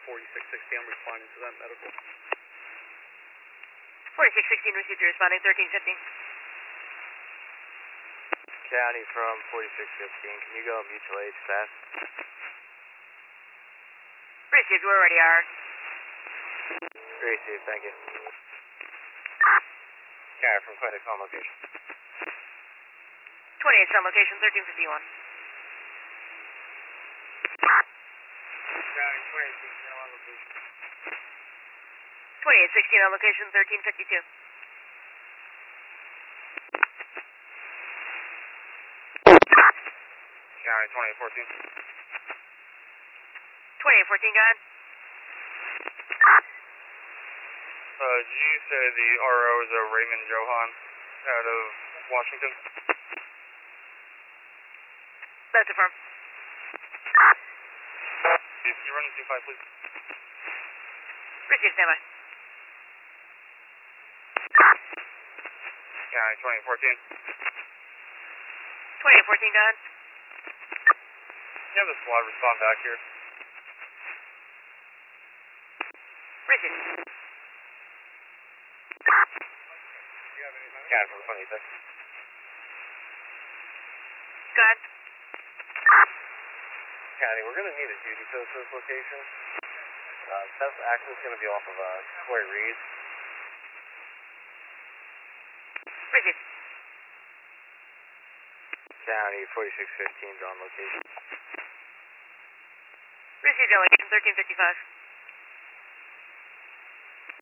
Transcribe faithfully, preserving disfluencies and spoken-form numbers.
forty-six sixty, I'm responding to that medical. forty-six sixteen received, you're responding, thirteen fifteen. County from forty-six fifteen, can you go mutual aid fast? Received, we're already are. Received, thank you. County from clinic on location. twenty-eight on location, thirteen fifty-one. County twenty-eight sixteen on location. twenty-eight sixteen on location, thirteen fifty-two. County twenty-eight fourteen. twenty-eight fourteen, go ahead. Uh, did you say the R O is a Raymond Johan out of Washington? That's affirmed. Can you run two five, please? Received, standby. County twenty-eight fourteen. twenty-eight fourteen, go ahead. You have the squad respond back here. Received. County from twenty-six. Go ahead. County, we're going to need a duty post for this location. Uh, best access is going to be off of uh, Corey Reed. Received. County forty-six fifteen is on location. Received, on location, thirteen fifty-five.